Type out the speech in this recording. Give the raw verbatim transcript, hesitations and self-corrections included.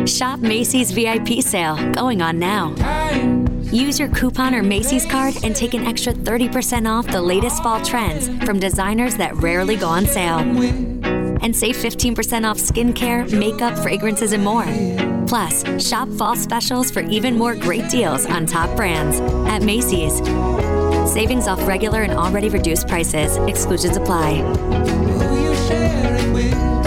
Shop Macy's V I P sale, going on now. Use your coupon or Macy's card and take an extra thirty percent off the latest fall trends from designers that rarely go on sale. And save fifteen percent off skincare, makeup, fragrances, and more. Plus, shop fall specials for even more great deals on top brands at Macy's. Savings off regular and already reduced prices. Exclusions apply. Who you share it with?